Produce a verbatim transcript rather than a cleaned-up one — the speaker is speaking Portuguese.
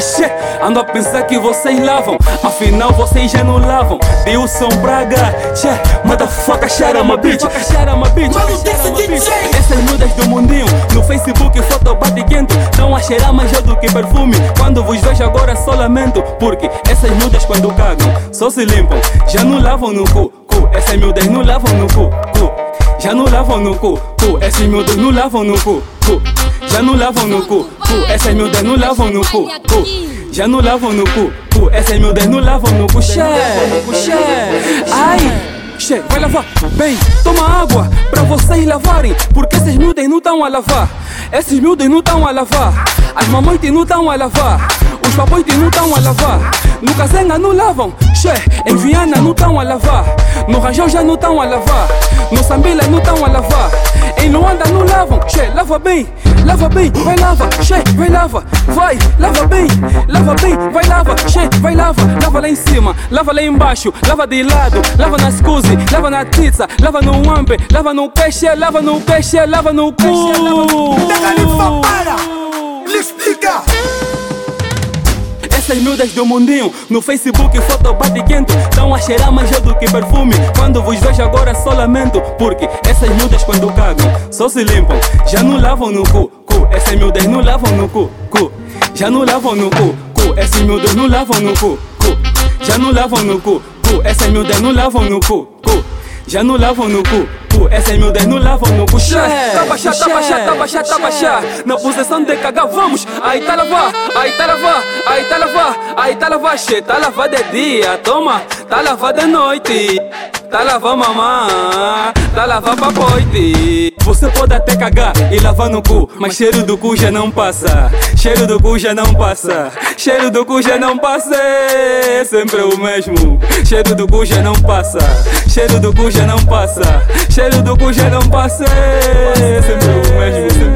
Axé, ando a pensar que vocês lavam, afinal vocês já não lavam. Wilson Braga, tchê, motherfucker, shara my bitch. Essas nudas do mundinho, no Facebook foto bate quente, tão a cheirar mais do que perfume. Quando vos vejo agora só lamento, porque essas nudas quando cagam só se limpam, já não lavam no cu, cu. Essas miúdas não lavam no cu, cu. Já não lavam no cu, cu. Essas miúdas não lavam no cu, cu. Já não lavam no cu, cu. Essas miúdas não lavam no cu, cu. Já não lavam no cu, cu. Essas miúdas não lavam no cu, xé, xé. Ai, xé, vai lavar, bem, toma água pra vocês lavarem, porque essas miúdas não estão a lavar. Esses miúdas não estão a lavar. As mamães não estão a lavar. Os papões não estão a lavar. No Cazenga não lavam, xé. Em Viana não estão a lavar. No Rajão já não estão a lavar. No Sambila não estão a lavar. Em Luanda não lavam, xé. Lava bem, lava bem, vai lava, xé. Vai lava, vai, lava bem, lava bem, vai lava, xé. Vai lava, lava lá em cima, lava lá embaixo, lava de lado, lava na scusi, lava na pizza, lava no ampe, lava no peixe, lava no peixe, lava no cu. Califa, para! Lhe explica! Essas miúdas do mundinho, no Facebook foto bate quente, tão a cheirar mais do que perfume. Quando vos vejo agora só lamento, porque essas miúdas quando cagam só se limpam, já não lavam no cu, cu. Essas miúdas não lavam no cu, cu. Já não lavam no cu, cu. Essas miúdas não lavam no cu, cu. Já não lavam no cu, cu. Essas miúdas não lavam no cu, cu. Já não lavam no cu, cu. Essas miúdas não lavam no cu, xé. Tá baixá, tá baixá, tá baixá, tá baixá. Na posição de cagar, vamos. Aí tá lavar, aí tá lavar, aí tá lavar, aí tá lavar, xé. Tá lavar de dia, toma. Tá lavar de noite. Tá lavar mamã, tá lavar pra noite. Você pode até cagar e lavar no cu, mas cheiro do cu já não passa. Cheiro do cu já não passa. Cheiro do cu já não passa. É sempre o mesmo. Cheiro do cu já não passa. Cheiro do cu já não passa. Cheiro do cu já não passa. É sempre o mesmo.